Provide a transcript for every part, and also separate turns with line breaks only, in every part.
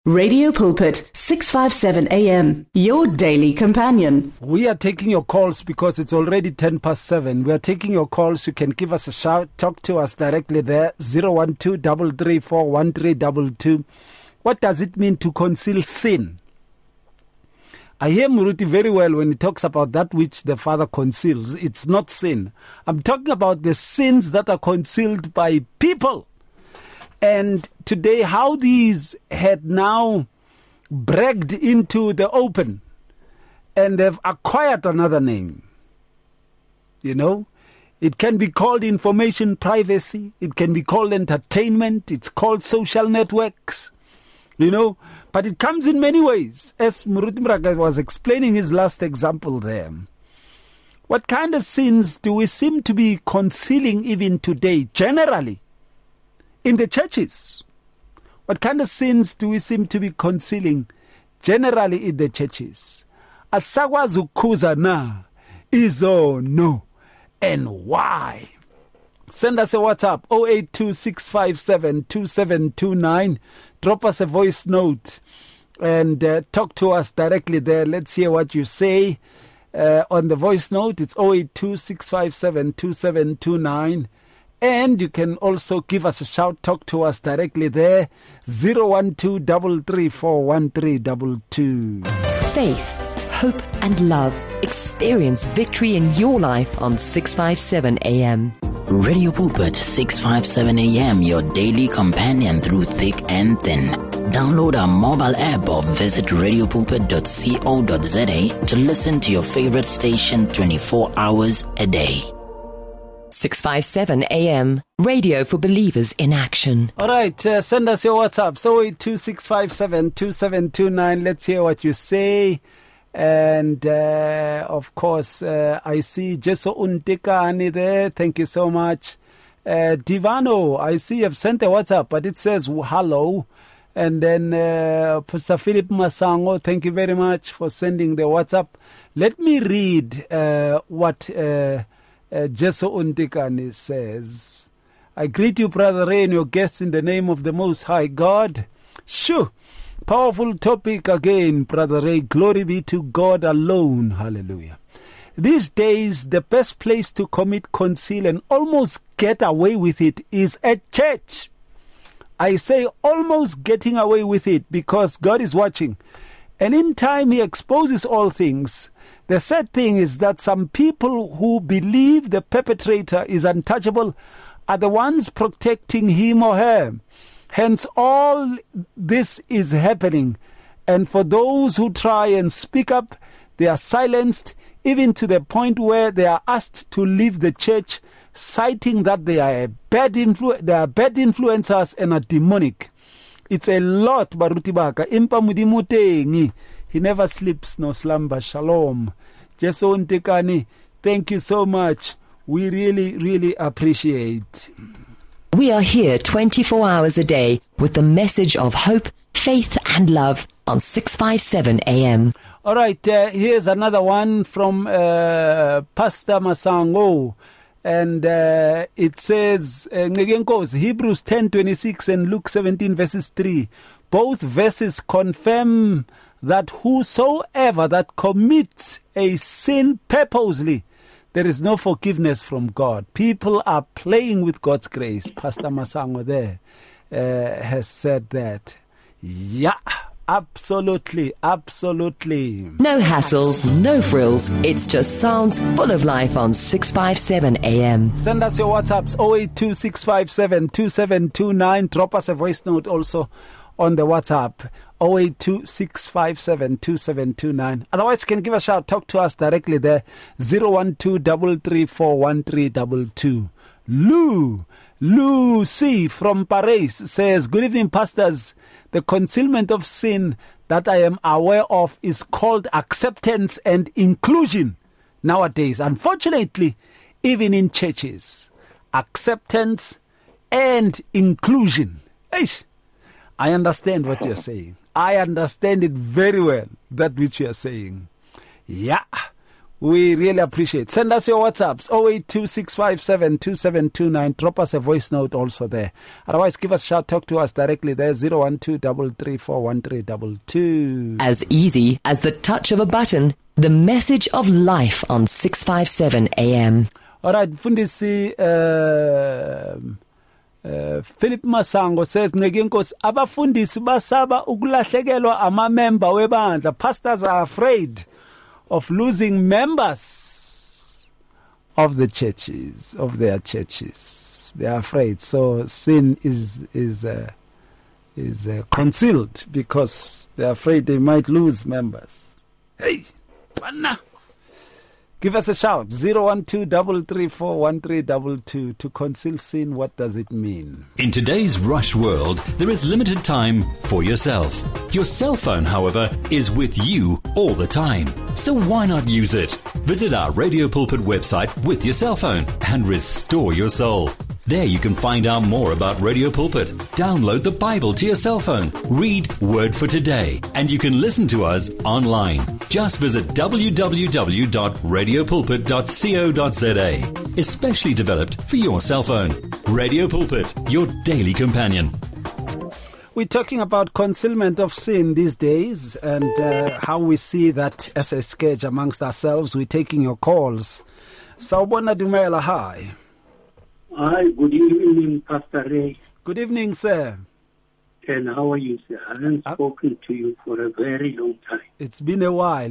Radio Pulpit, 657 AM, your daily companion.
We are taking your calls because it's already 7:10. We are taking your calls. You can give us a shout. Talk to us directly there, 012-334-1322. What does it mean to conceal sin? I hear Muruti very well when he talks about that which the Father conceals. It's not sin. I'm talking about the sins that are concealed by people. And today, how these had now bragged into the open and they've acquired another name. You know, it can be called information privacy. It can be called entertainment. It's called social networks, you know, but it comes in many ways. As Muruti Mraga was explaining his last example there. What kind of sins do we seem to be concealing even today, generally? In the churches, what kind of sins do we seem to be concealing generally in the churches? Asakwazi ukukhuza na, izo no, and why? Send us a WhatsApp, 082-657-2729. Drop us a voice note and talk to us directly there. Let's hear what you say on the voice note. It's 082-657-2729. And you can also give us a shout, talk to us directly there, 012-334-1322.
Faith, hope and love. Experience victory in your life on 657 AM.
Radio Pulpit 657 AM, your daily companion through thick and thin. Download our mobile app or visit radiopulpit.co.za to listen to your favorite station 24 hours a day.
657 AM, radio for believers in action.
All right, send us your WhatsApp, so 082-657-2729. Let's hear what you say. And, of course, I see Jeso Untekani there. Thank you so much. Divano, I see you've sent a WhatsApp, but it says hello. And then Pastor Philip Masango, thank you very much for sending the WhatsApp. Let me read what Jeso Untekani says. I greet you, Brother Ray, and your guests in the name of the Most High God. Shoo! Powerful topic again, Brother Ray. Glory be to God alone. Hallelujah. These days, the best place to commit, conceal, and almost get away with it is at church. I say almost getting away with it because God is watching. And in time, He exposes all things. The sad thing is that some people who believe the perpetrator is untouchable are the ones protecting him or her. Hence, all this is happening. And for those who try and speak up, they are silenced, even to the point where they are asked to leave the church, citing that they are bad influencers and are demonic. It's a lot, Baruti Baka. Impa mudimutengi. He never sleeps nor slumber. Shalom. Jeso Untekani, thank you so much. We really, really appreciate.
We are here 24 hours a day with the message of hope, faith and love on 657 AM.
All right, here's another one from Pastor Masango. And it says, Hebrews 10:26 and Luke 17 verses 3. Both verses confirm that whosoever that commits a sin purposely, there is no forgiveness from God. People are playing with God's grace. Pastor Masango there has said that. Yeah, absolutely, absolutely.
No hassles, no frills. It's just sounds full of life on 657 AM.
Send us your WhatsApps, 082-657-2729. Drop us a voice note also on the WhatsApp, 082-657-2729. Otherwise, you can give a shout. Talk to us directly there, 012-334-1322. Lucy from Paris says, good evening, pastors. The concealment of sin that I am aware of is called acceptance and inclusion nowadays. Unfortunately, even in churches, acceptance and inclusion. Eish. I understand what you're saying. I understand it very well, that which you're saying. Yeah, We really appreciate. Send us your WhatsApps, 0826572729. Drop us a voice note also there. Otherwise, give us a shout. Talk to us directly there, 012-334-1322.
As easy as the touch of a button, the message of life on 657 AM.
All right, Fundisi, Philip Masango says, Neginkos, abafundisi basaba ukulahlekelwa ama-member webandla. Pastors are afraid of losing members of the churches, of their churches. They are afraid. So sin is concealed because they are afraid they might lose members. Hey, Panna. Give us a shout, 012-334-1322. To conceal sin, what does it mean?
In today's rush world, there is limited time for yourself. Your cell phone, however, is with you all the time. So why not use it? Visit our Radio Pulpit website with your cell phone and restore your soul. There you can find out more about Radio Pulpit. Download the Bible to your cell phone. Read Word for Today. And you can listen to us online. Just visit www.radiopulpit.co.za. Especially developed for your cell phone. Radio Pulpit, your daily companion.
We're talking about concealment of sin these days and how we see that as a scourge amongst ourselves. We're taking your calls. Sawubona Dumela, hi.
Hi, good evening, Pastor Ray.
Good evening, sir.
And how are you, sir? I haven't spoken to you for a very long time.
It's been a while.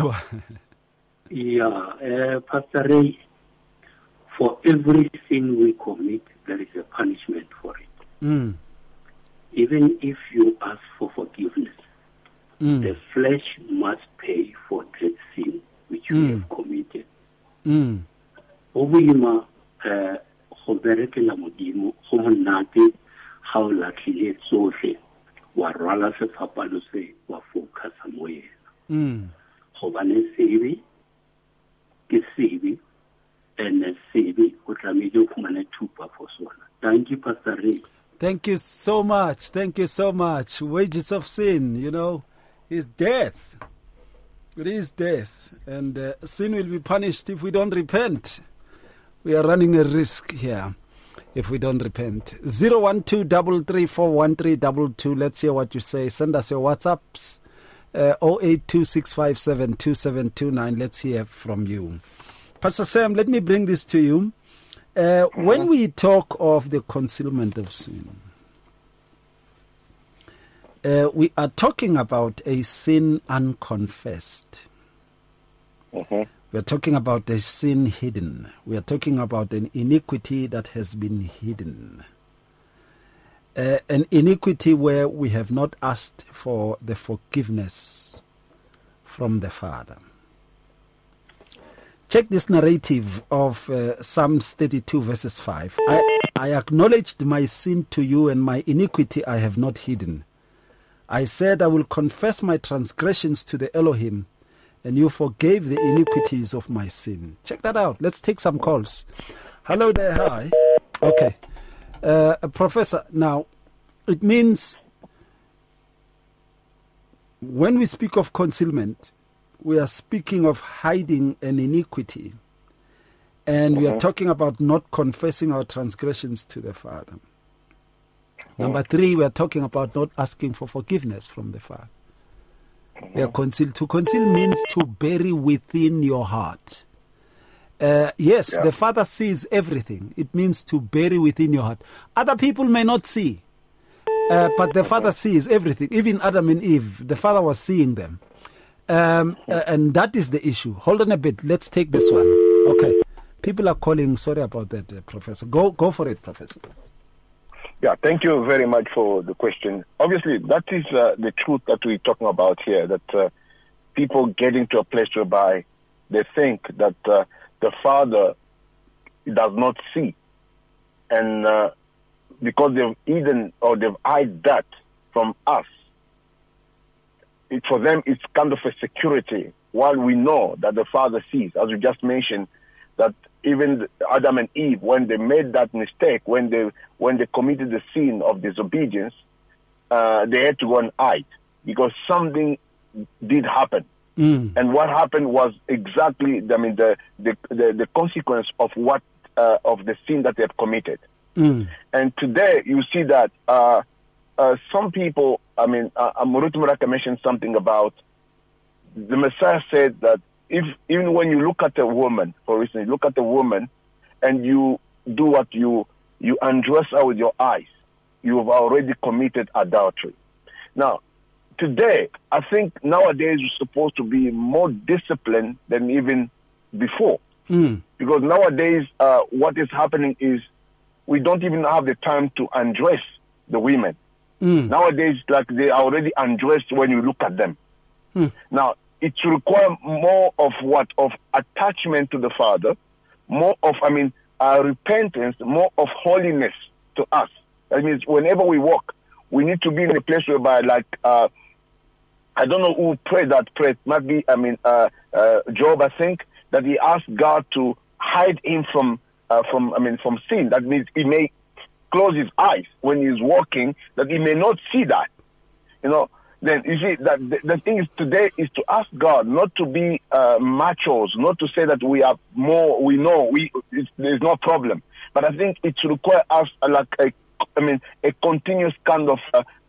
Yeah, Pastor Ray, for every sin we commit, there is a punishment for it. Even if you ask for forgiveness, the flesh must pay for that sin which you have committed. Obuyima, go berekela modimo go monate ga o latlhile tsotlhe wa rwala sefapano se wa focusa mo yena gobane sebe ke sebe and sebe o tlamehile o fumane thupa for sona. Thank you, Pastor Ray.
Thank you so much. Wages of sin, is death. It is death. And sin will be punished if we don't repent. We are running a risk here if we don't repent. 012-334-1322. Let's hear what you say. Send us your WhatsApps. 0826572729. Let's hear from you. Pastor Sam, let me bring this to you. When we talk of the concealment of sin, we are talking about a sin unconfessed. We are talking about a sin hidden. We are talking about an iniquity that has been hidden. An iniquity where we have not asked for the forgiveness from the Father. Check this narrative of Psalms 32 verses 5. I acknowledged my sin to you and my iniquity I have not hidden. I said I will confess my transgressions to the Elohim, and you forgave the iniquities of my sin. Check that out. Let's take some calls. Hello there. Hi. Okay. Professor, now, it means when we speak of concealment, we are speaking of hiding an iniquity. And we are talking about not confessing our transgressions to the Father. Number 3, we are talking about not asking for forgiveness from the Father. We are concealed. To conceal means to bury within your heart. The Father sees everything. It means to bury within your heart. Other people may not see, but the Father sees everything. Even Adam and Eve, the Father was seeing them. And that is the issue. Hold on a bit. Let's take this one. Okay. People are calling. Sorry about that, Professor. Go for it, Professor.
Yeah, thank you very much for the question. Obviously, that is the truth that we're talking about here, that people getting to a place whereby they think that the Father does not see. And because they've hidden or they've hid that from us, for them it's kind of a security, while we know that the Father sees, as you just mentioned, that even Adam and Eve, when they made that mistake, when they committed the sin of disobedience, they had to go and hide because something did happen. And what happened was exactly, the consequence of what of the sin that they had committed. And today you see that some people, Ruth Muraka mentioned something about the Messiah said that even when you look at a woman, for instance, look at a woman and you do what you undress her with your eyes, you have already committed adultery. Now, today, I think nowadays we're supposed to be more disciplined than even before. Because nowadays, what is happening is we don't even have the time to undress the women. Nowadays, like they are already undressed when you look at them. Now, it requires more of what? Of attachment to the Father, more of, repentance, more of holiness to us. That means whenever we walk, we need to be in a place whereby, like, I don't know who prayed that prayer. It might be, Job, I think, that he asked God to hide him from sin. That means he may close his eyes when he's walking, that he may not see that. Then you see that the thing is today is to ask God not to be machos, not to say that we are more, we know, there's no problem. But I think it requires us a continuous kind of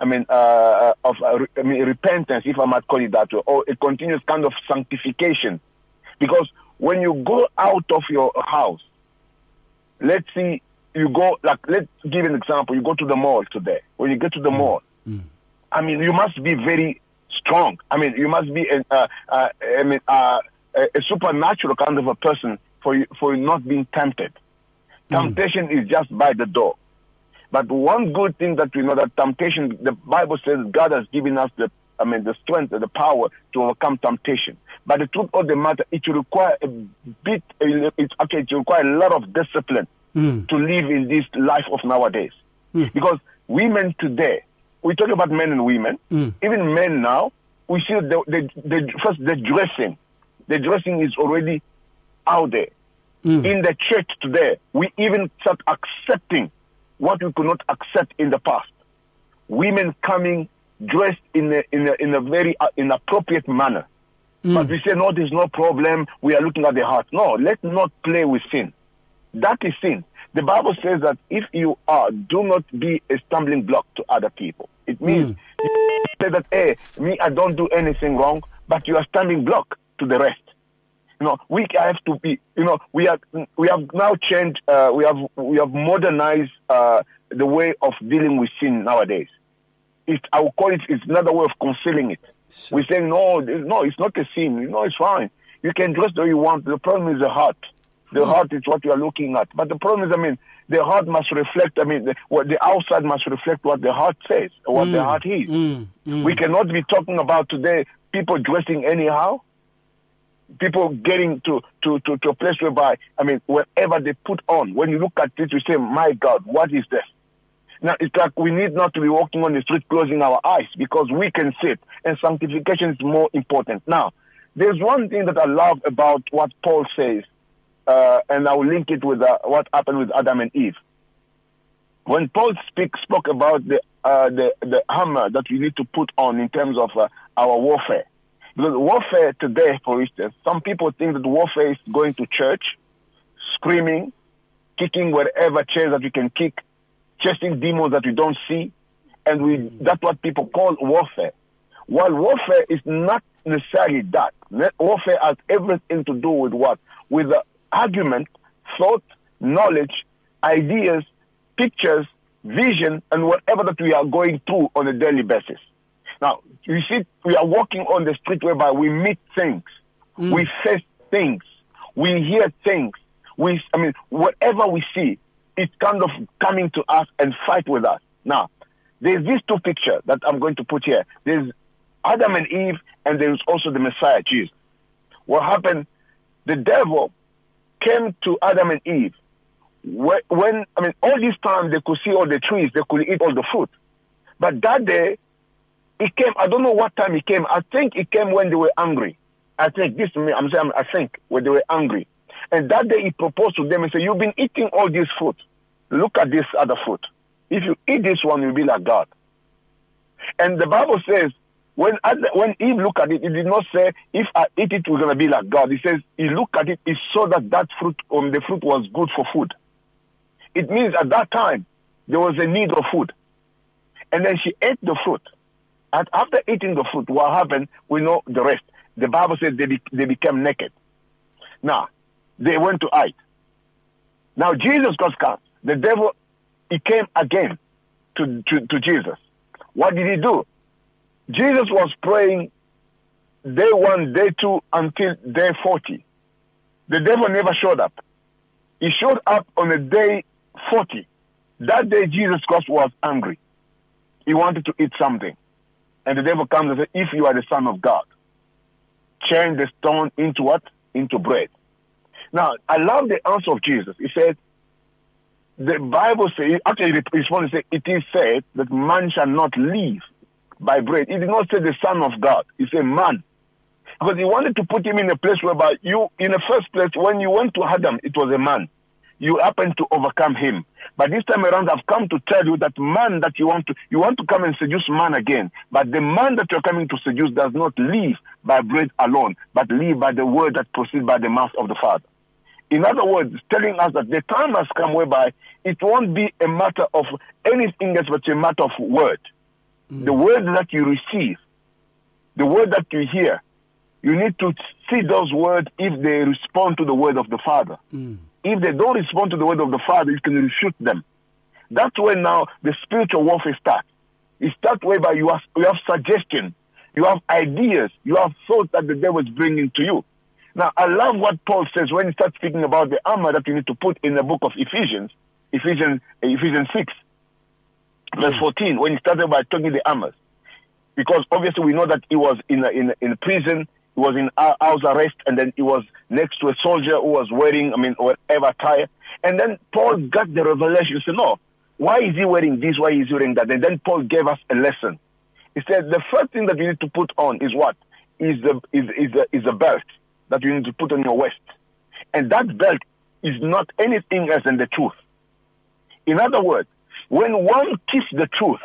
repentance, if I might call it that way, or a continuous kind of sanctification. Because when you go out of your house, let's see, you go, like, let's give an example. You go to the mall today. When you get to the mall, you must be very strong. You must be a supernatural kind of a person for not being tempted. Temptation is just by the door. But one good thing that we know, that temptation, the Bible says God has given us the strength and the power to overcome temptation. But the truth of the matter, it requires it requires a lot of discipline to live in this life of nowadays. Because women today, we talk about men and women, even men now, we see the dressing. The dressing is already out there. In the church today, we even start accepting what we could not accept in the past. Women coming dressed in a very inappropriate manner. But we say, no, there's no problem. We are looking at the heart. No, let's not play with sin. That is sin. The Bible says that if you are, do not be a stumbling block to other people. It means you say that, hey, me, I don't do anything wrong, but you are stumbling block to the rest. We have to be. We have now changed. We have modernized the way of dealing with sin nowadays. I will call it. It's another way of concealing it. Sure. We say no, it's not a sin. It's fine. You can dress the way you want. The problem is the heart. The heart is what you are looking at. But the problem is, the heart must reflect. What the outside must reflect what the heart says, what the heart is. We cannot be talking about today people dressing anyhow. People getting to a place whereby, whatever they put on, when you look at it, you say, my God, what is this? Now, it's like we need not to be walking on the street closing our eyes because we can see it, and sanctification is more important. Now, there's one thing that I love about what Paul says, and I will link it with what happened with Adam and Eve. When Paul spoke about the hammer that we need to put on in terms of our warfare. Because warfare today, for instance, some people think that warfare is going to church, screaming, kicking whatever chairs that we can kick, chasing demons that we don't see, and that's what people call warfare. While warfare is not necessarily that. Warfare has everything to do with what? With the argument, thought, knowledge, ideas, pictures, vision, and whatever that we are going through on a daily basis. Now, you see, we are walking on the street whereby we meet things, we face things, we hear things, whatever we see, it's kind of coming to us and fight with us. Now, there's these two pictures that I'm going to put here. There's Adam and Eve, and there's also the Messiah, Jesus. What happened? The devil came to Adam and Eve when all this time they could see all the trees, they could eat all the fruit. But that day, he came, I don't know what time he came. I think he came when they were angry. I think when they were angry. And that day he proposed to them and said, you've been eating all this fruit. Look at this other fruit. If you eat this one, you'll be like God. And the Bible says, When Eve looked at it, it did not say, if I eat it, we're going to be like God. He says, he looked at it, he saw that fruit, the fruit was good for food. It means at that time, there was a need of food. And then she ate the fruit. And after eating the fruit, what happened, we know the rest. The Bible says they became naked. Now, they went to hide. Now, Jesus Christ comes. The devil, he came again to Jesus. What did he do? Jesus was praying day 1, day 2, until day 40. The devil never showed up. He showed up on the day 40. That day, Jesus Christ was angry. He wanted to eat something. And the devil comes and says, if you are the Son of God, change the stone into what? Into bread. Now, I love the answer of Jesus. He said, the Bible says, actually he responds and says, it is said that man shall not live by bread. He did not say the Son of God. He said man. Because he wanted to put him in a place whereby you, in the first place, when you went to Adam, it was a man. You happened to overcome him. But this time around, I've come to tell you that man that you want to come and seduce man again. But the man that you're coming to seduce does not live by bread alone, but live by the word that proceeds by the mouth of the Father. In other words, telling us that the time has come whereby it won't be a matter of anything else but a matter of word. The word that you receive, the word that you hear, you need to see those words if they respond to the word of the Father. If they don't respond to the word of the Father, you can refute them. That's when now the spiritual warfare starts. It starts whereby you have suggestion, you have ideas, you have thoughts that the devil is bringing to you. Now, I love what Paul says when he starts speaking about the armor that you need to put in the book of Ephesians 6, verse 14, when he started by talking the armors. Because obviously we know that he was in prison, he was in house arrest, and then he was next to a soldier who was wearing, whatever attire. And then Paul got the revelation. He said, no, why is he wearing this? Why is he wearing that? And then Paul gave us a lesson. He said, the first thing that you need to put on is what? Is a belt that you need to put on your waist. And that belt is not anything else than the truth. In other words, when one keeps the truth,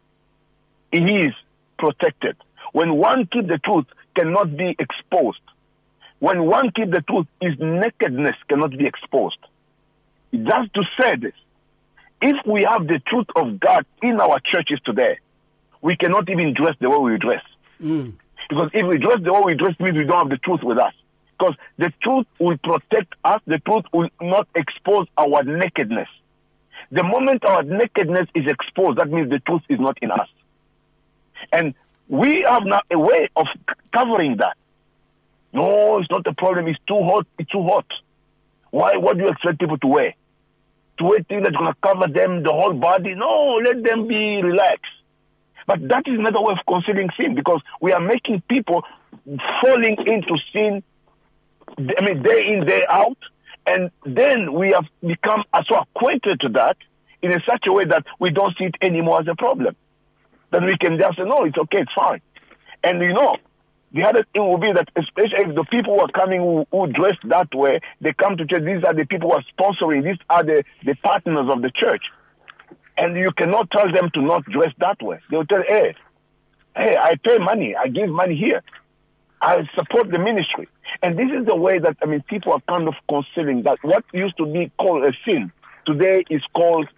he is protected. When one keeps the truth, cannot be exposed. When one keeps the truth, his nakedness cannot be exposed. Just to say this, if we have the truth of God in our churches today, we cannot even dress the way we dress. Because if we dress the way we dress, means we don't have the truth with us. Because the truth will protect us, the truth will not expose our nakedness. The moment our nakedness is exposed, that means the truth is not in us. And we have now a way of covering that. No, it's not a problem. It's too hot. It's too hot. Why? What do you expect people to wear? To wear things that's going to cover them, the whole body? No, let them be relaxed. But that is another way of concealing sin, because we are making people falling into sin, day in, day out. And then we have become so acquainted to that in such a way that we don't see it anymore as a problem. Then we can just say, no, it's okay, it's fine. And the other thing will be that, especially if the people who are coming who dress that way, they come to church, these are the people who are sponsoring, these are the partners of the church. And you cannot tell them to not dress that way. They'll tell, hey, I pay money, I give money here, I support the ministry. And this is the way that, people are kind of concealing that what used to be called a sin, today is called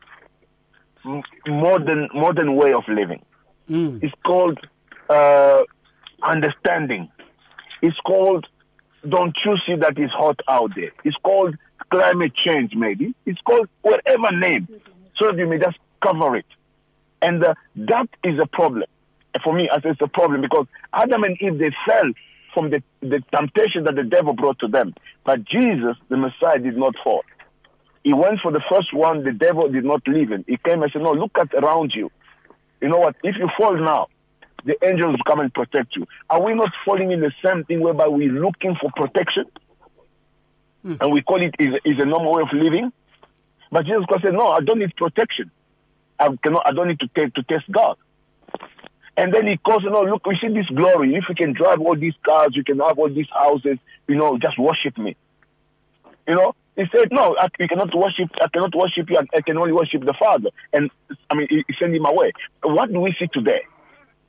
modern way of living. It's called understanding. It's called, don't you see that it's hot out there? It's called climate change, maybe. It's called whatever name, so that you may just cover it. And that is a problem. For me, I say it's a problem, because Adam and Eve, they fell from the temptation that the devil brought to them. But Jesus, the Messiah, did not fall. He went for the first one, the devil did not leave him. He came and said, no, look at around you. You know what? If you fall now, the angels will come and protect you. Are we not falling in the same thing whereby we're looking for protection? And we call it is a normal way of living? But Jesus Christ said, no, I don't need protection. I don't need to test God. And then he calls, look, we see this glory. If you can drive all these cars, you can have all these houses, just worship me. He said, no, I cannot worship you. I can only worship the Father. And he sent him away. What do we see today?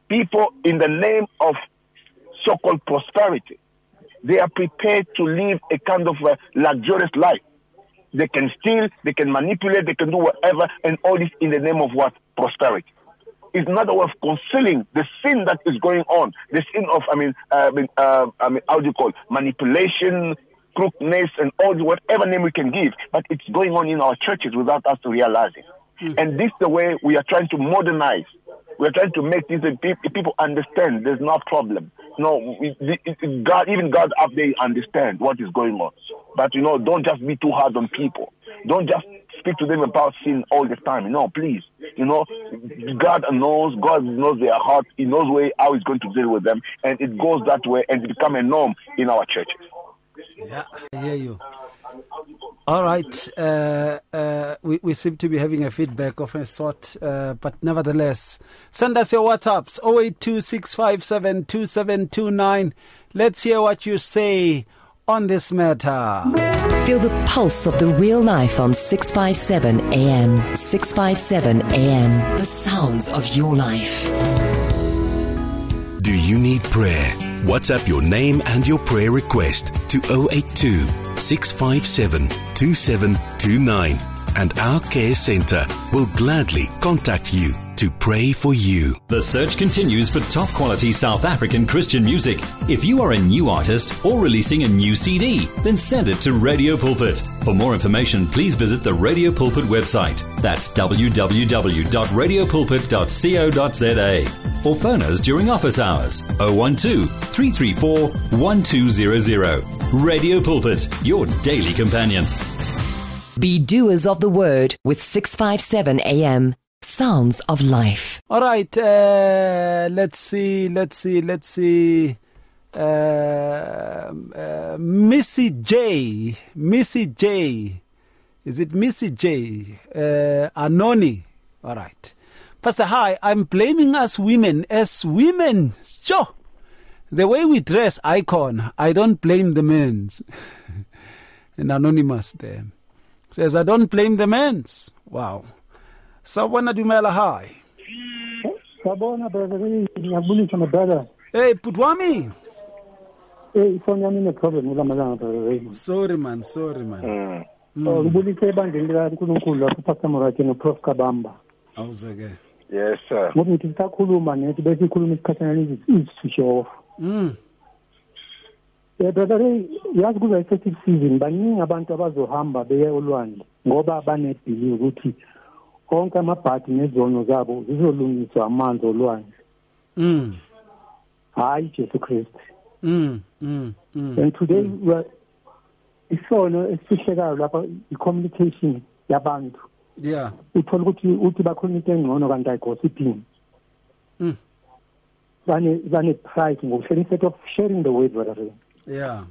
people, in the name of so-called prosperity, they are prepared to live a kind of a luxurious life. They can steal, they can manipulate, they can do whatever, and all this in the name of what? Prosperity. It's another way of concealing the sin that is going on. The sin of, how do you call it? Manipulation, crookedness, and all whatever name we can give. But it's going on in our churches without us realizing. And this is the way we are trying to modernize. We are trying to make these people understand there's no problem. No, God, even God up there understand what is going on. But, don't just be too hard on people. Don't just speak to them about sin all the time. No, please. God knows their heart. He knows how he's going to deal with them. And it goes that way and it becomes a norm in our churches.
Yeah, I hear you. All right. We seem to be having a feedback of a sort, but nevertheless, send us your WhatsApps, 0826572729. Let's hear what you say on this matter.
Feel the pulse of the real life on 657 AM. 657 AM. The sounds of your life.
Do you need prayer? WhatsApp your name and your prayer request to 082 657 2729 and our care center will gladly contact you to pray for you.
The search continues for top quality South African Christian music. If you are a new artist or releasing a new CD, then send it to Radio Pulpit. For more information, please visit the Radio Pulpit website. That's www.radiopulpit.co.za. Or phone us during office hours, 012-334-1200. Radio Pulpit, your daily companion.
Be doers of the word with 657 AM. Sounds of life.
All right, let's see. Missy J. Is it Missy J? Anoni. All right. Pastor, hi, I'm blaming us women as women. Sure. The way we dress, icon, I don't blame the men's. An anonymous there. Says, I don't blame the men's. Wow. Sawubona Dumela, hi.
Sawubona brother, ngiyabulisa my brother.
Hey, Putwami.
Hey, phone yami ine problem ngalamalanga brother.
Sorry man.
Ngibulisa ebandleni likaNkulunkulu lapho Pastor Morati noProf Kabamba.
Awuzeke.
Yes, sir.
Ngoba ngithi sakhuluma nethi bese ikhuluma isikhathana isisho. Brother, yazi kuba festive season baningi abantu abazohamba beye olwandle ngoba banebhili ukuthi konke amabhadi nezono zabo zizolungiswa amanzi olwandle. Hayi Jesu Kristu. And today isono esihlekayo lapha i-communication yabantu.
Yeah.
Uthola ukuthi bakhona into engcono kanti ayigossiping. Bane pride ngokuhlela instead of sharing the word brother.
Yeah.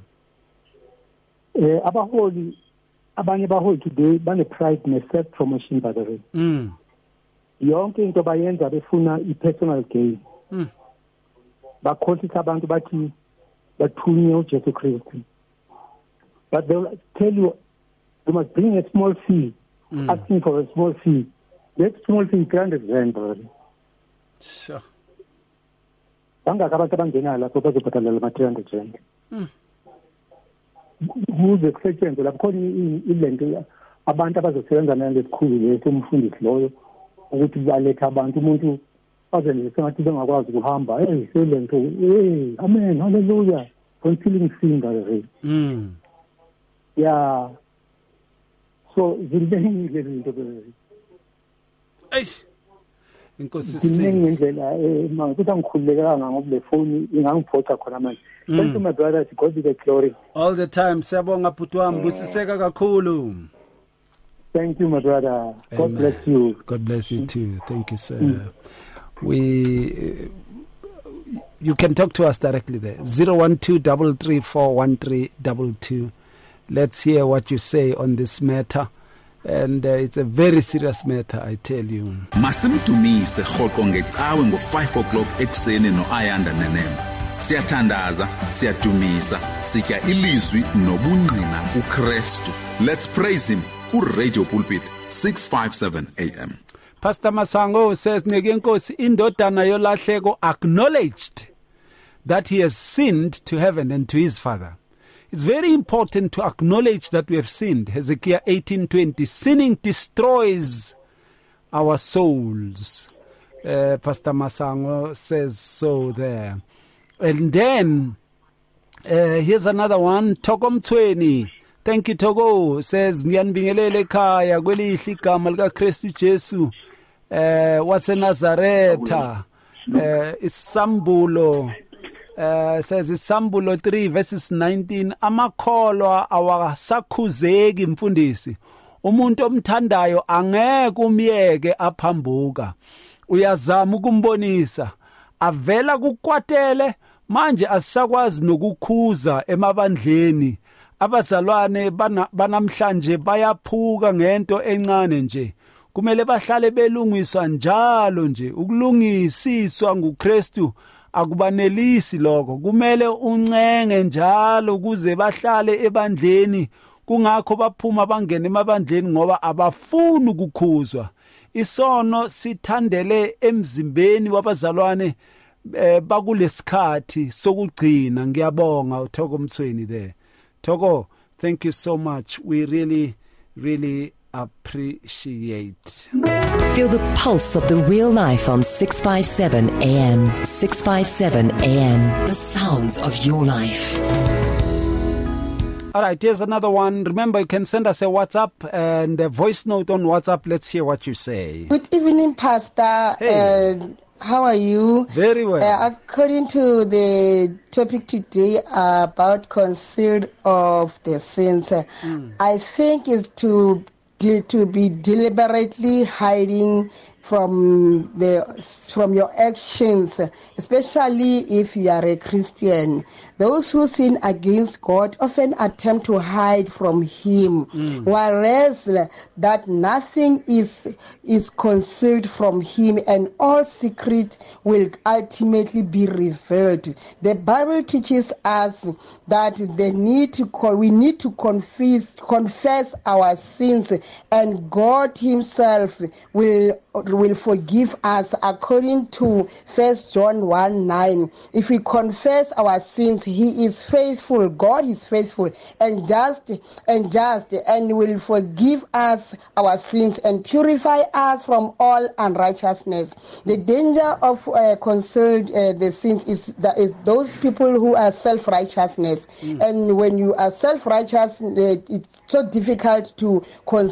Abaholi abanye baholi today bane pride ne self promotion brother. Yonke into bayenza befuna i-personal gain. Bakhohlisa abantu bathi bathunye uJesu Kristu. But they will tell you must bring a small fee. Asking for a small fee. That small fee is 300 rand brother.
Sure.
Bangaka abantu abangena lapho bazobhatalela ama 300 rand. Kuze kusetshenzwe lapho khona ilento abantu abazosebenza nayo ngesikhulu leso umfundisi loyo ukuthi baletha abantu umuntu azenze sengathi bengakwazi ukuhamba selento amen hallelujah continuing singer yeah so zilengile izinto
inkosi
sisindlela manje kuthi angikhululekanga ngoba le phone ingangiphoxa khona manje. Thank you my brother, God be the glory
all the time. Siyabonga bhuti wami, busiseka kakhulu.
Thank you my brother. God
Amen.
bless you.
God bless you too. Thank you sir. You can talk to us directly there, 012-334-1322. Let's hear what you say on this matter. And it's a very serious matter, I tell you.
Masimdumise rhoqo ngecawe ngo5 o'clock ekuseni noAyanda Nenemba. Siyathandaza, siyadumisa, sitya ilizwi nobungqina kuKristu. Let's praise him ku Radio Pulpit 657 AM.
Pastor Masango says, Negenkosi indodana yolahleko acknowledged that he has sinned to heaven and to his father. It's very important to acknowledge that we have sinned. Hezekiah 18:20. Sinning destroys our souls. Pastor Masango says so there. And then here's another one. Tokom Tweni. Thank you, Togo. Says, Ngiyanibingelele ekhaya kwelihle igama lika Kristu Jesu waseNazaretha. Isambulo. Says Isambulo 3 verses 19. Amakholwa awasakhuzeki mfundisi. Umuntu omthandayo angeke umyeke aphambuka. Uyazama ukumbonisa. Avela kukwatele manje asisakwazi nokukhuza emabandleni. Abazalwane banamhlanje bayaphuka ngento encane nje. Kumele bahlale belungiswa njalo nje. Ukulungisiswa nguKristu akubanelisi lokho. Kumele uncenge njalo ukuze bahlale ebandleni. Kungakho baphuma bangena emabandleni ngoba abafuni ukukhuzwa. Isono sithandele emzimbeni wabazalwane bakulesikhathi sokugcina. Ngiyabonga uThoko Mthweni there. Thoko, thank you so much. We really, really appreciate.
Feel the pulse of the real life on 657 AM. 657 AM. The sounds of your life.
All right, here's another one. Remember, you can send us a WhatsApp and a voice note on WhatsApp. Let's hear what you say.
Good evening, Pastor.
Hey.
How are you?
Very well.
According to the topic today about concealed of the sins, I think is to be deliberately hiding from your actions, especially if you are a Christian. Those who sin against God often attempt to hide from Him, whereas that nothing is concealed from Him, and all secret will ultimately be revealed. The Bible teaches us that we need to confess our sins, and God Himself will forgive us, according to 1 John 1:9. If we confess our sins, He is faithful. God is faithful and just, and will forgive us our sins and purify us from all unrighteousness. The danger of concealed the sins is those people who are self-righteousness, and when you are self-righteous, it's so difficult to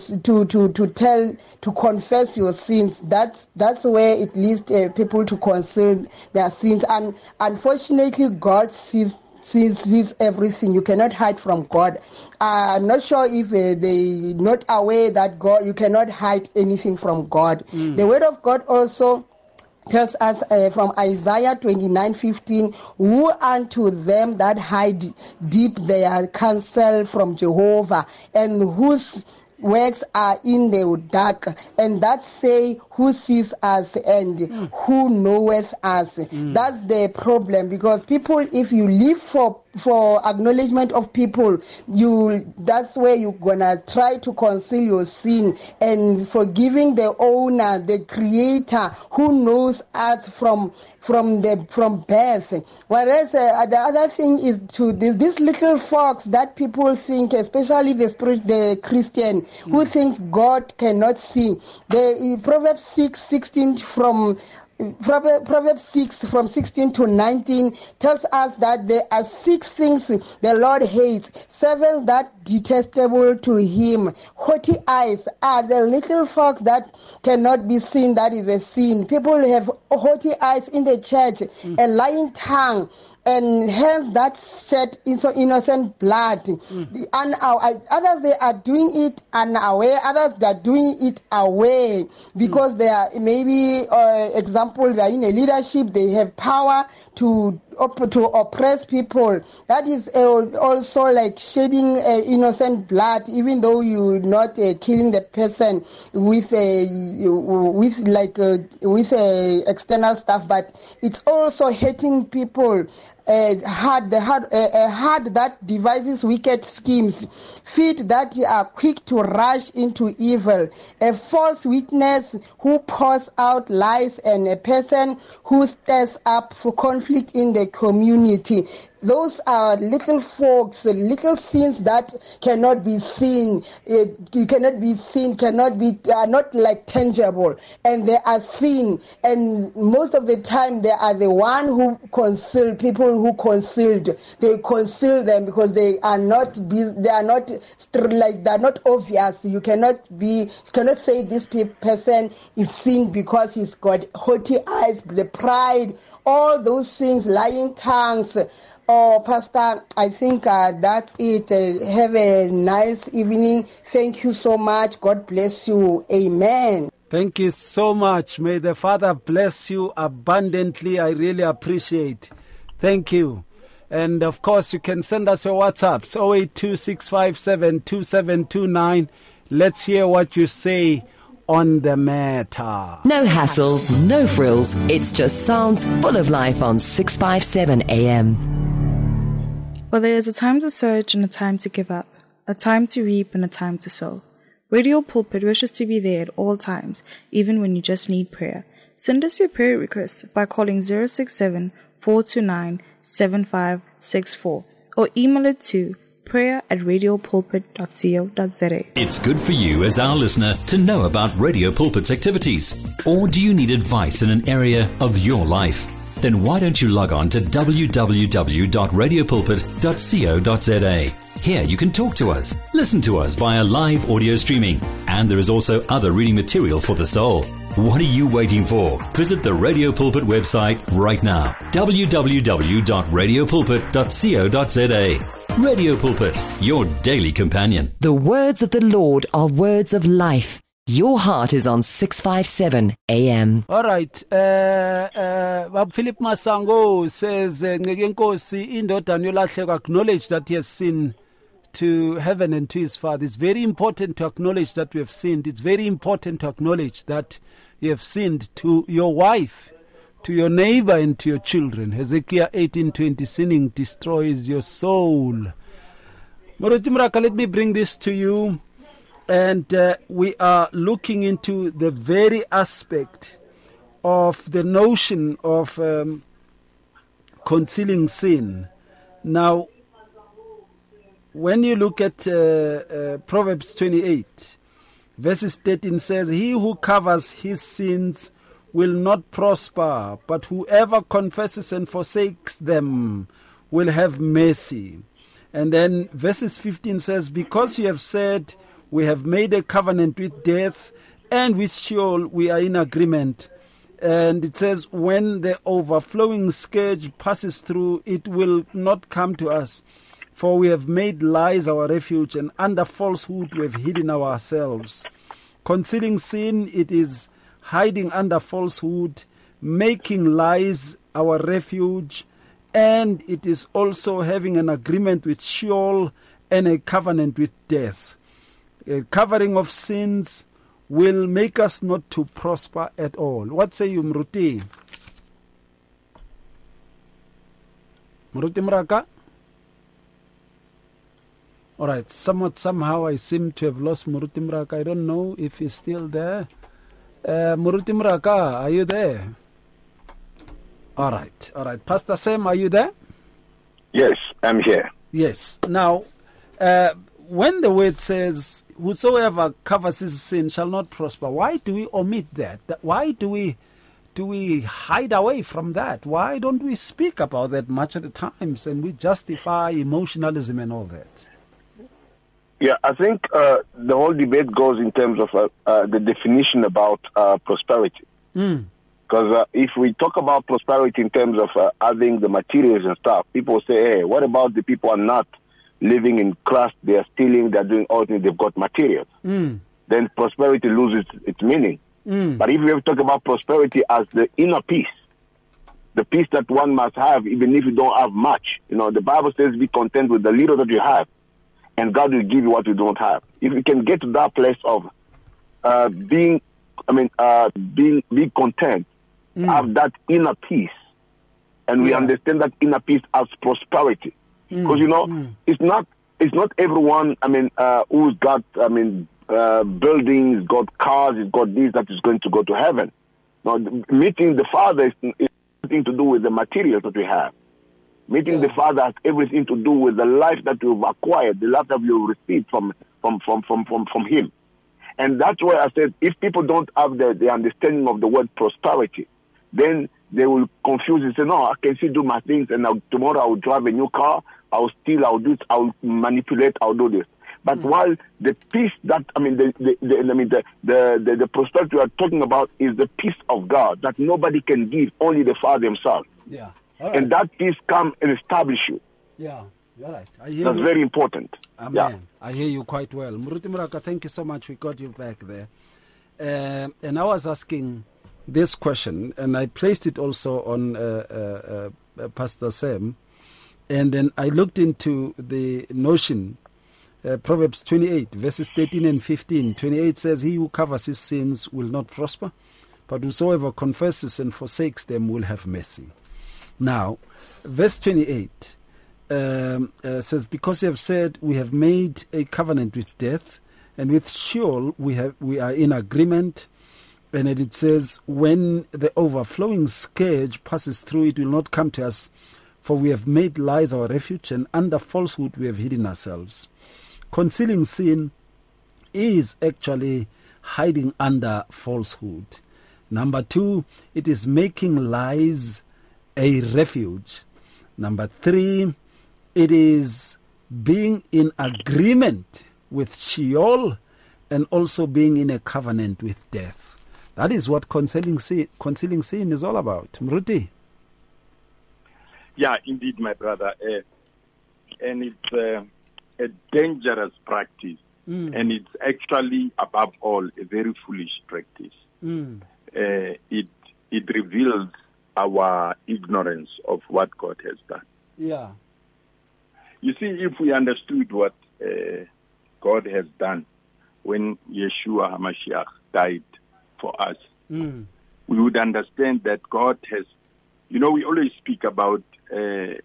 confess your sins. That's where it leads people to conceal their sins, and unfortunately, God sees everything. You cannot hide from God. I'm not sure if they not aware that you cannot hide anything from God. The Word of God also tells us from Isaiah 29:15, woe unto them that hide deep their counsel from Jehovah, and whose works are in the dark, and that say, who sees us and who knoweth us. That's the problem, because people, if you live for acknowledgement of people, that's where you're gonna try to conceal your sin, and forgiving the owner, the creator, who knows us from birth. Whereas the other thing is to this little fox that people think, especially the Christian, who thinks God cannot see. The Proverbs 6:16 from Proverbs 6 from 16 to 19 tells us that there are 6 things the Lord hates, 7 that detestable to Him. Haughty eyes are the little fox that cannot be seen. That is a sin. People have haughty eyes in the church, a lying tongue, and hands that shed innocent blood. And others, they are doing it unaware. Others, they are doing it aware, because they are maybe, example, they are in a leadership. They have power to oppress people. That is also like shedding innocent blood, even though you're not killing the person with external stuff, but it's also hurting people. a heart that devises wicked schemes, feet that are quick to rush into evil, a false witness who pours out lies, and a person who stirs up for conflict in the community. Those are little folks, little sins that cannot be seen. Are not like tangible, and they are seen. And most of the time, they are the one who conceal people who concealed. They conceal them because they are not obvious. You cannot say this person is seen because he's got haughty eyes, the pride, all those things, lying tongues. Oh, Pastor, I think that's it. Have a nice evening. Thank you so much. God bless you. Amen.
Thank you so much. May the Father bless you abundantly. I really appreciate. Thank you. And of course, you can send us your WhatsApps, 0826572729. Let's hear what you say on the matter.
No hassles, no frills. It's just sounds full of life on 657 AM.
Well, there is a time to search and a time to give up, a time to reap and a time to sow. Radio Pulpit wishes to be there at all times, even when you just need prayer. Send us your prayer requests by calling 067-429-7564 or email it to prayer@radiopulpit.co.za.
It's good for you as our listener to know about Radio Pulpit's activities. Or do you need advice in an area of your life? Then why don't you log on to www.radiopulpit.co.za. Here you can talk to us, listen to us via live audio streaming, and there is also other reading material for the soul. What are you waiting for? Visit the Radio Pulpit website right now, www.radiopulpit.co.za. Radio Pulpit, your daily companion.
The words of the Lord are words of life. Your heart is on 657 AM.
All right. Philip Masango says, acknowledge that he has sinned to heaven and to his Father. It's very important to acknowledge that we have sinned. It's very important to acknowledge that you have sinned to your wife, to your neighbor, and to your children. Hezekiah 18:20, sinning destroys your soul. Moruti Mraka, let me bring this to you. And we are looking into the very aspect of the notion of concealing sin. Now, when you look at Proverbs 28, verses 13 says, he who covers his sins will not prosper, but whoever confesses and forsakes them will have mercy. And then verses 15 says, because you have said, we have made a covenant with death, and with Sheol we are in agreement. And it says, when the overflowing scourge passes through, it will not come to us. For we have made lies our refuge, and under falsehood we have hidden ourselves. Concealing sin, it is hiding under falsehood, making lies our refuge, and it is also having an agreement with Sheol and a covenant with death. A covering of sins will make us not to prosper at all. What say you, Mruti? Mruti Mraka? All right, somehow I seem to have lost Mruti Mraka. I don't know if he's still there. Mruti Mraka, are you there? All right. Pastor Sam, are you there?
Yes, I'm here.
Yes. Now, when the word says, whosoever covers his sin shall not prosper, why do we omit that? Why do we hide away from that? Why don't we speak about that much at the times and we justify emotionalism and all that?
Yeah, I think the whole debate goes in terms of the definition about prosperity. Because if we talk about prosperity in terms of having the materials and stuff, people say, hey, what about the people who are not living in Christ? They are stealing, they are doing all things, they've got materials. Then prosperity loses its meaning. But if we have to talk about prosperity as the inner peace, the peace that one must have even if you don't have much. You know, the Bible says be content with the little that you have, and God will give you what you don't have. If you can get to that place of being content, have that inner peace, and we understand that inner peace as prosperity. Because it's not everyone. I mean, who's got buildings, got cars, has got this, that is going to go to heaven. Now, meeting the Father is nothing to do with the materials that we have. Meeting the Father has everything to do with the life that you've acquired, the life that you've received from Him. And that's why I said, if people don't have the understanding of the word prosperity, then they will confuse and say, no, I can still do my things, and tomorrow I will drive a new car, I'll steal, I'll do it, I'll manipulate, I'll do this. But while the peace that, the prosperity we are talking about is the peace of God that nobody can give, only the Father Himself.
Yeah.
Right. And that peace come and establish you.
Yeah, you're right.
That's very important.
Amen.
Yeah.
I hear you quite well. Muruti Muraka, thank you so much. We got you back there. And I was asking this question, and I placed it also on Pastor Sam. And then I looked into the notion, Proverbs 28, verses 13 and 15. 28 says, he who covers his sins will not prosper, but whosoever confesses and forsakes them will have mercy. Now, verse 28 says, because you have said, we have made a covenant with death, and with Sheol we are in agreement. And it says, when the overflowing scourge passes through, it will not come to us, for we have made lies our refuge, and under falsehood we have hidden ourselves. Concealing sin is actually hiding under falsehood. Number 2, it is making lies a refuge. Number 3, it is being in agreement with Sheol and also being in a covenant with death. That is what concealing sin is all about. Mruti?
Yeah, indeed, my brother. And it's a dangerous practice. And it's actually, above all, a very foolish practice. It reveals our ignorance of what God has done.
Yeah.
You see, if we understood what God has done when Yeshua HaMashiach died for us, we would understand that God has, we always speak about getting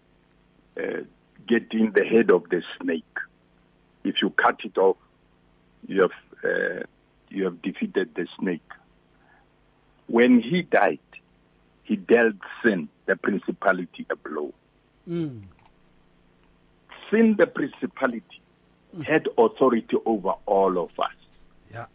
the head of the snake. If you cut it off, you have defeated the snake. When He died, He dealt sin, the principality, a blow. Sin, the principality, had authority over all of us.
Yeah.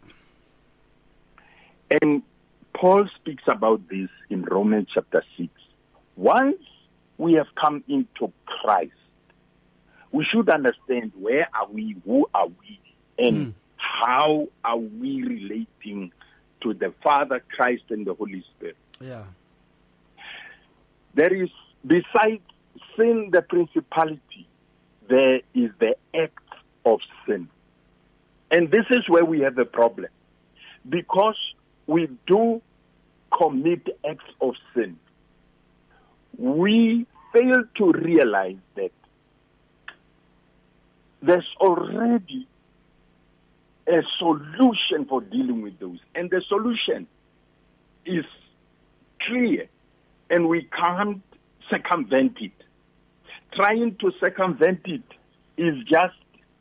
And Paul speaks about this in Romans chapter 6. Once we have come into Christ, we should understand where are we, who are we, and how are we relating to the Father, Christ, and the Holy Spirit.
Yeah.
There is, besides sin, the principality, there is the act of sin. And this is where we have a problem. Because we do commit acts of sin, we fail to realize that there's already a solution for dealing with those. And the solution is clear, and we can't circumvent it. Trying to circumvent it is just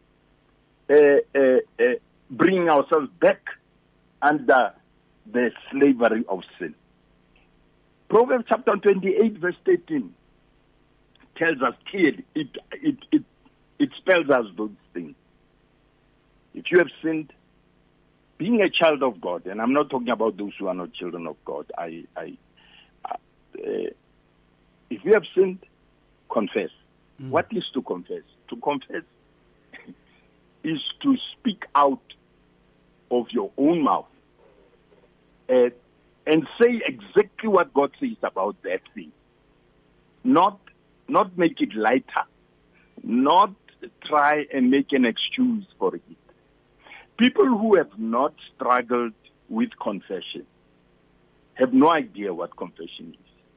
bringing ourselves back under the slavery of sin. Proverbs chapter 28, verse 13 tells us clearly, it spells out those things. If you have sinned, being a child of God, and I'm not talking about those who are not children of God, if you have sinned, confess. What is to confess? To confess is to speak out of your own mouth and say exactly what God says about that thing. Not make it lighter, not try and make an excuse for it. People who have not struggled with confession have no idea what confession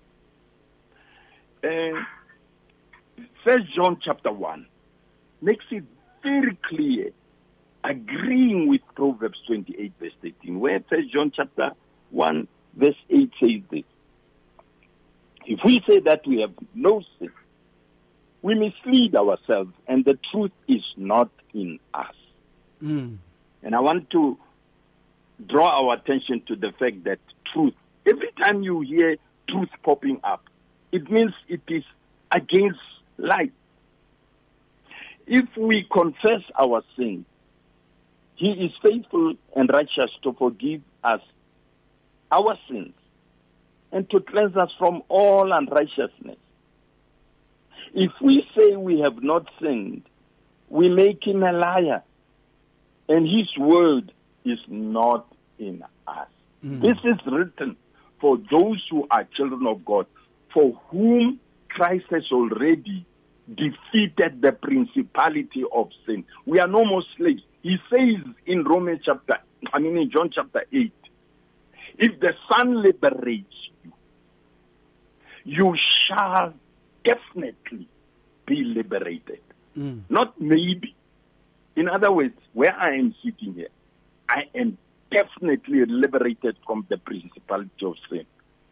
is. 1 John chapter 1 makes it very clear, agreeing with Proverbs 28 verse 13, where 1 John chapter 1 verse 8 says this. If we say that we have no sin, we mislead ourselves, and the truth is not in us. And I want to draw our attention to the fact that truth, every time you hear truth popping up, it means it is against light. If we confess our sins, He is faithful and righteous to forgive us our sins and to cleanse us from all unrighteousness. If we say we have not sinned, we make Him a liar, and His word is not in us. This is written for those who are children of God, for whom Christ has already defeated the principality of sin. We are no more slaves. He says in in John chapter 8, if the Son liberates you, you shall definitely be liberated. Not maybe. In other words, where I am sitting here, I am definitely liberated from the principality of sin.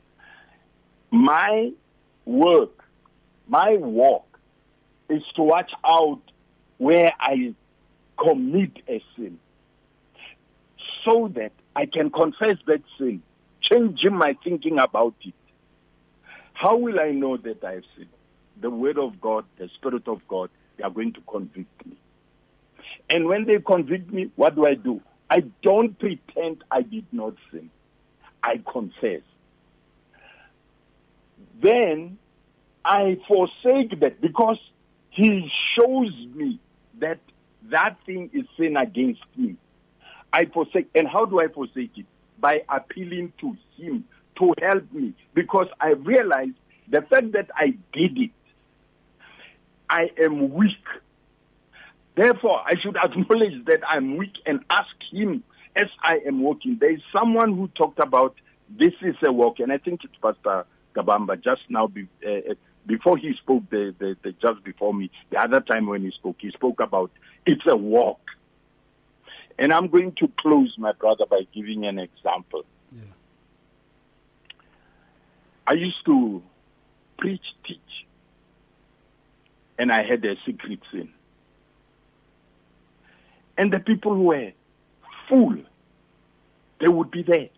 My work, my walk, is to watch out where I commit a sin, so that I can confess that sin, changing my thinking about it. How will I know that I have sinned? The Word of God, the Spirit of God, they are going to convict me. And when they convict me, what do? I don't pretend I did not sin. I confess. Then I forsake that, because He shows me that that thing is sin against me. I forsake. And how do I forsake it? By appealing to Him to help me, because I realize the fact that I did it, I am weak. Therefore, I should acknowledge that I'm weak and ask Him as I am walking. There is someone who talked about this is a walk, and I think it's Pastor Kabamba just now before he spoke, just before me, the other time when he spoke about it's a walk. And I'm going to close, my brother, by giving an example. Yeah. I used to preach, teach, and I had a secret sin. And the people were full. They would be there.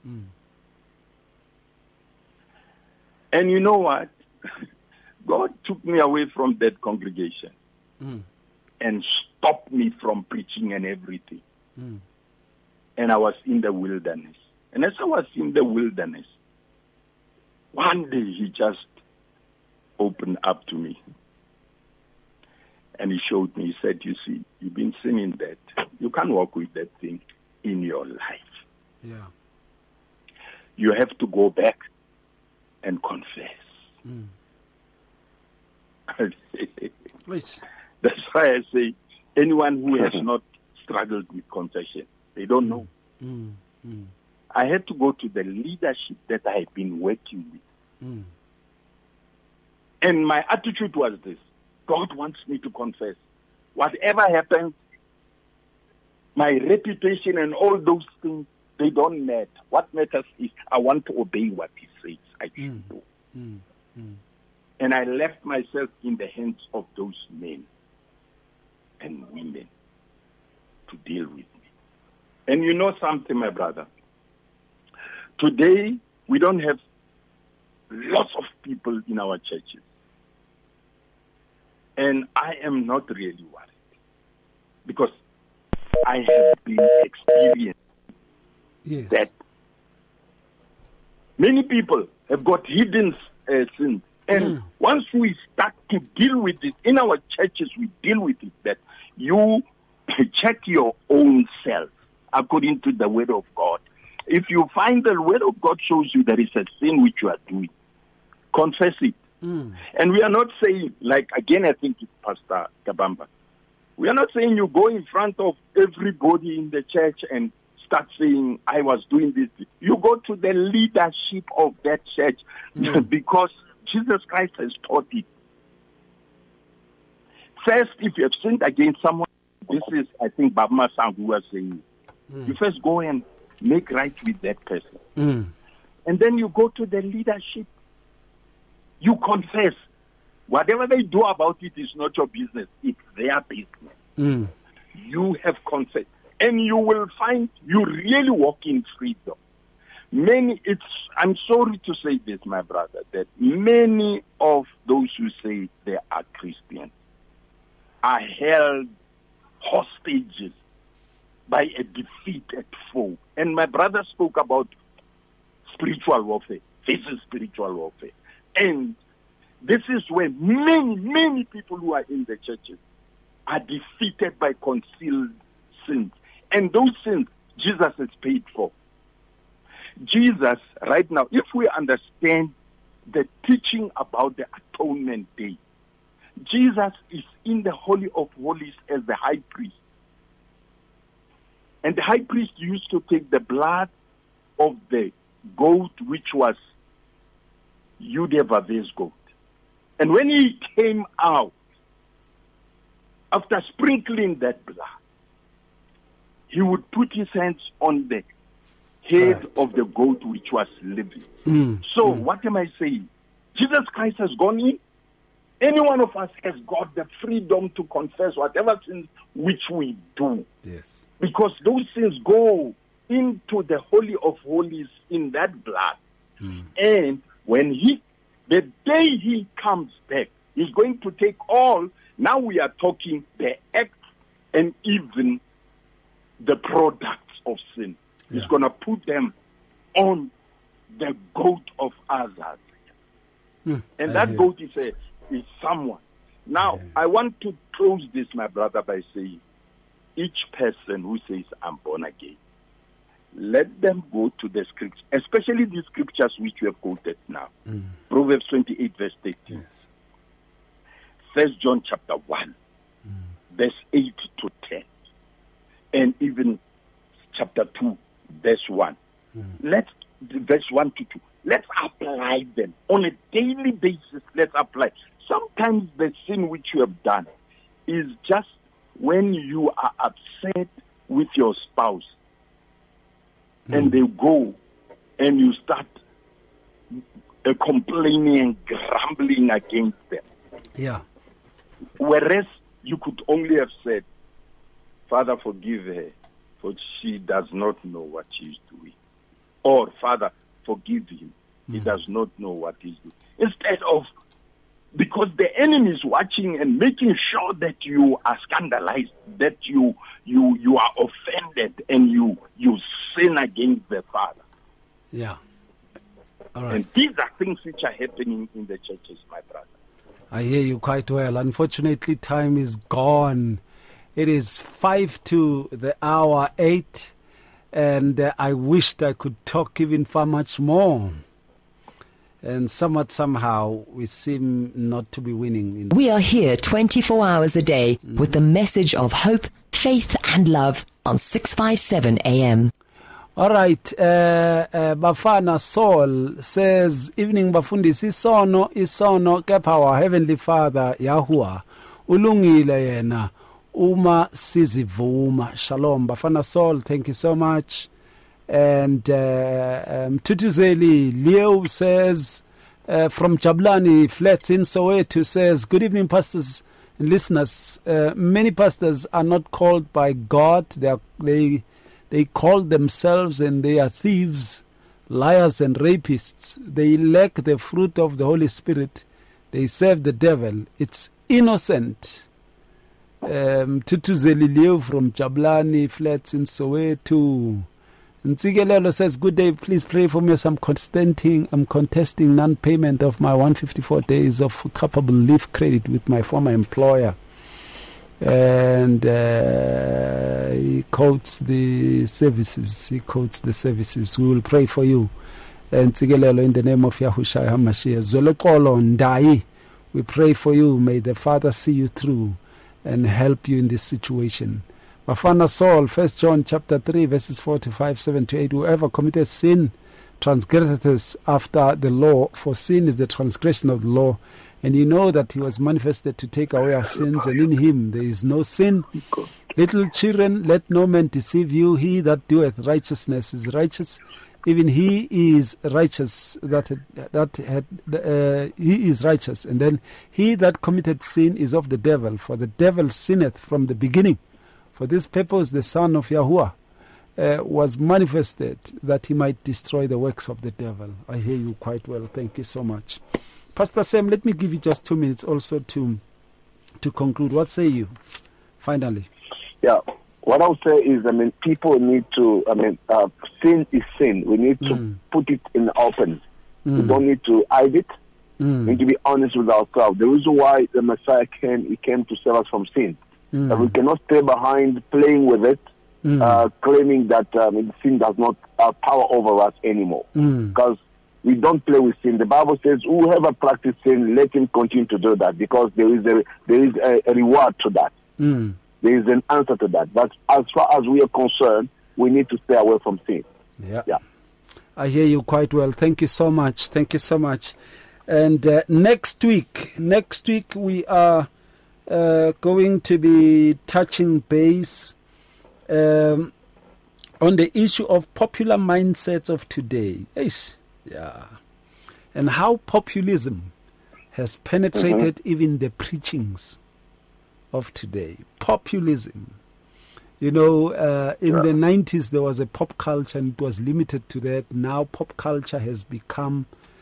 And you know what? God took me away from that congregation and stopped me from preaching and everything. And I was in the wilderness. And as I was in the wilderness, one day He just opened up to me. And He showed me, He said, you see, you've been sinning that. You can't walk with that thing in your life.
Yeah.
You have to go back and confess. That's why I say, anyone who has not struggled with confession, they don't know. I had to go to the leadership that I had been working with. And my attitude was this: God wants me to confess. Whatever happens, my reputation and all those things, they don't matter. What matters is I want to obey what He says I should do. And I left myself in the hands of those men and women to deal with me. And you know something, my brother? Today, we don't have lots of people in our churches. And I am not really worried, because I have been experiencing that many people have got hidden sins. And once we start to deal with it, in our churches we deal with it, that you check your own self according to the Word of God. If you find the Word of God shows you there is a sin which you are doing, confess it. And we are not saying, like, again, I think it's Pastor Kabamba, we are not saying you go in front of everybody in the church and start saying, I was doing this. You go to the leadership of that church because Jesus Christ has taught it. First, if you have sinned against someone, this is, I think, Babma Sang who was saying, you first go and make right with that person. And then you go to the leadership You confess. Whatever they do about it is not your business. It's their business. You have confessed. And you will find you really walk in freedom. I'm sorry to say this, my brother, that many of those who say they are Christians are held hostages by a defeated foe. And my brother spoke about spiritual warfare. This is spiritual warfare. And this is where many people who are in the churches are defeated by concealed sins. And those sins, Jesus has paid for. Jesus, right now, if we understand the teaching about the atonement day, Jesus is in the Holy of Holies as the high priest. And the high priest used to take the blood of the goat, which was Yudevav's goat. And when he came out, after sprinkling that blood, he would put his hands on the head of the goat which was living. What am I saying? Jesus Christ has gone in. Any one of us has got the freedom to confess whatever sins which we do.
Yes.
Because those sins go into the Holy of Holies in that blood. And when the day he comes back, he's going to take all. Now we are talking the acts and even the products of sin. He's going to put them on the goat of Azaz. And that goat is someone. Now, I want to close this, my brother, by saying, each person who says, I'm born again, let them go to the scriptures, especially the scriptures which we have quoted now. Proverbs 28, verse 13.
Yes.
1 John chapter 1, verse 8 to 10. And even chapter 2, verse 1. Verse 1 to 2. Let's apply them on a daily basis. Let's apply. Sometimes the sin which you have done is just when you are upset with your spouse and they go and you start complaining and grumbling against them.
Yeah.
Whereas you could only have said, Father, forgive her, for she does not know what she is doing. Or, Father, forgive him. He does not know what he's doing. Instead of, because the enemy is watching and making sure that you are scandalized, that you are offended and you sin against the Father.
Yeah. All right.
And these are things which are happening in the churches, my brother.
I hear you quite well. Unfortunately, time is gone. It is 5 to the hour 8, and I wished I could talk even far much more. And somehow, we seem not to be winning.
We are here 24 hours a day with the message of hope, faith and love on 657 AM.
All right. Bafana Saul says, evening Bafundisi, isono kepha our Heavenly Father, Yahuwah, ulungile yena, uma sizivuma. Shalom. Bafana Saul, thank you so much. And Tutuzeli Leo says, from Jablani Flats in Soweto says, good evening, pastors and listeners. Many pastors are not called by God. They call themselves, and they are thieves, liars and rapists. They lack the fruit of the Holy Spirit. They serve the devil. It's innocent. Tutuzeli Leo from Jablani Flats in Soweto. Ntsigelelo says, good day, please pray for me as I'm contesting non-payment of my 154 days of capable leave credit with my former employer. And he quotes the services. We will pray for you. And Ntsigelelo, in the name of Yahushua HaMashiach. Zolokolo Ndai, we pray for you. May the Father see you through and help you in this situation. Bafana Saul, 1 John chapter 3, verses 4 to 5, 7 to 8. Whoever committed sin transgresseth after the law, for sin is the transgression of the law. And you know that he was manifested to take away our sins, and in him there is no sin. Little children, let no man deceive you. He that doeth righteousness is righteous, even he is righteous, he is righteous. And then he that committed sin is of the devil, for the devil sinneth from the beginning. For this purpose the Son of Yahuwah was manifested, that he might destroy the works of the devil. I hear you quite well. Thank you so much. Pastor Sam, let me give you just 2 minutes also to conclude. What say you, finally?
Yeah, what I would say is, people need to, sin is sin. We need to put it in the open. We don't need to hide it. We need to be honest with ourselves. The reason why the Messiah came, he came to save us from sin. That we cannot stay behind playing with it, claiming that sin does not have power over us anymore. Because we don't play with sin. The Bible says, whoever practices sin, let him continue to do that, because there is a reward to that. There is an answer to that. But as far as we are concerned, we need to stay away from sin.
Yeah. I hear you quite well. Thank you so much. Thank you so much. And next week we are going to be touching base on the issue of popular mindsets of today. Yeah. And how populism has penetrated even the preachings of today. Populism. In the 90s there was a pop culture and it was limited to that. Now pop culture has become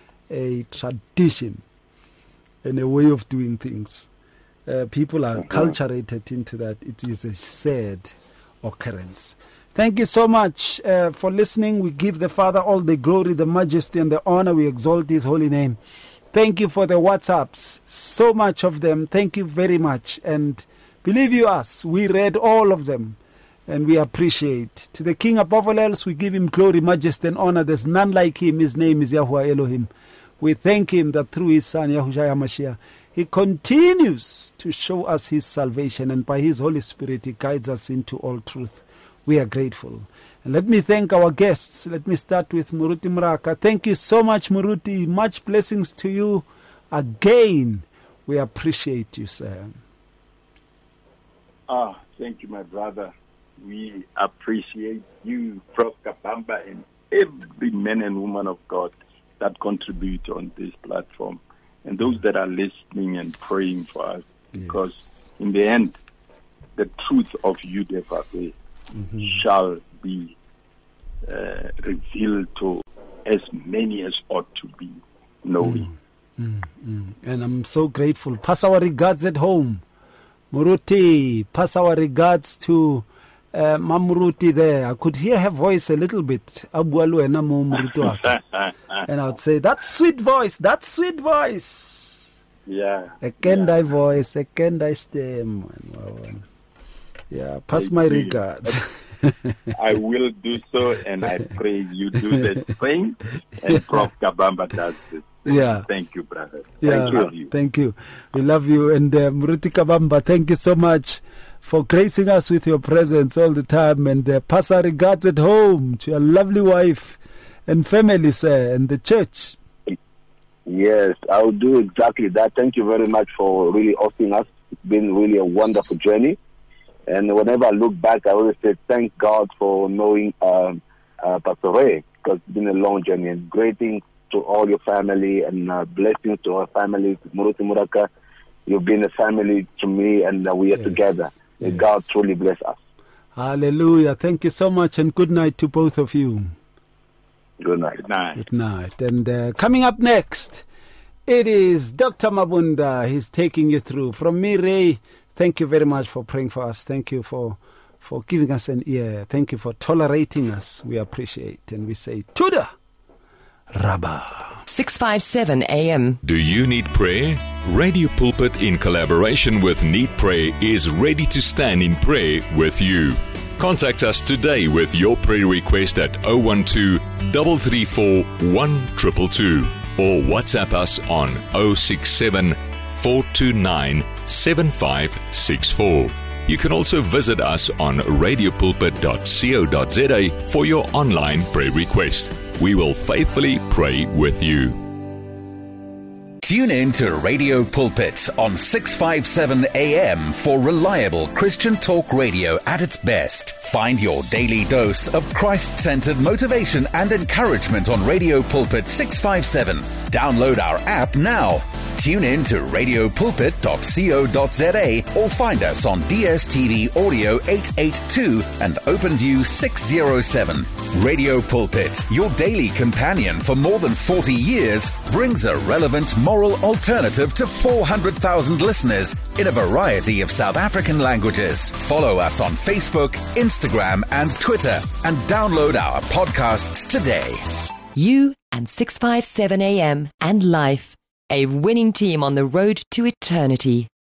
a tradition and a way of doing things. People are culturated into that. It is a sad occurrence. Thank you so much for listening. We give the Father all the glory, the majesty, and the honor. We exalt his holy name. Thank you for the WhatsApps. So much of them. Thank you very much. And believe you us, we read all of them. And we appreciate. To the King above all else, we give him glory, majesty, and honor. There's none like him. His name is Yahuwah Elohim. We thank him that through his son, Yahushua HaMashiach, he continues to show us his salvation. And by his Holy Spirit, he guides us into all truth. We are grateful. And let me thank our guests. Let me start with Muruti Muraka. Thank you so much, Muruti. Much blessings to you again. We appreciate you, sir.
Thank you, my brother. We appreciate you, Prof. Kabamba, and every man and woman of God that contribute on this platform, and those that are listening and praying for us. Because in the end, the truth of Yudefafe shall be revealed to as many as ought to be knowing.
And I'm so grateful. Pass our regards at home. Muruti, pass our regards to Mamuruti there. I could hear her voice a little bit. And I would say, that sweet voice.
Yeah.
A Kendai voice, a Kendai stem. Yeah, pass my regards.
I will do so, and I pray you do the same, and Prof. Kabamba does it.
Yeah.
Thank you, brother.
Thank you. We love you. And Muruti Kabamba, thank you so much for gracing us with your presence all the time. And pass our regards at home to your lovely wife and family, sir, and the church.
Yes, I'll do exactly that. Thank you very much for really hosting us. It's been really a wonderful journey. And whenever I look back, I always say, thank God for knowing Pastor Ray, because it's been a long journey. And greetings to all your family, and blessings to our family. Muruti Muraka, you've been a family to me, and we are together. May God truly bless us.
Hallelujah. Thank you so much, and good night to both of you.
Good night.
Good night.
Good night. And coming up next, it is Dr. Mabunda. He's taking you through. From me, Ray, thank you very much for praying for us. Thank you for giving us an ear. Thank you for tolerating us. We appreciate. And we say, Tuda Rabba.
657 AM.
Do you need prayer? Radio Pulpit, in collaboration with Need Prayer, is ready to stand in prayer with you. Contact us today with your prayer request at 012-334-1222 or WhatsApp us on 067-429-7564. You can also visit us on radiopulpit.co.za for your online prayer request. We will faithfully pray with you.
Tune in to Radio Pulpit on 657 AM for reliable Christian talk radio at its best. Find your daily dose of Christ-centered motivation and encouragement on Radio Pulpit 657. Download our app now. Tune in to radiopulpit.co.za or find us on DSTV Audio 882 and OpenView 607. Radio Pulpit, your daily companion for more than 40 years, brings a relevant moral alternative to 400,000 listeners in a variety of South African languages. Follow us on Facebook, Instagram and Twitter and download our podcasts today.
You and 657 AM and Life, a winning team on the road to eternity.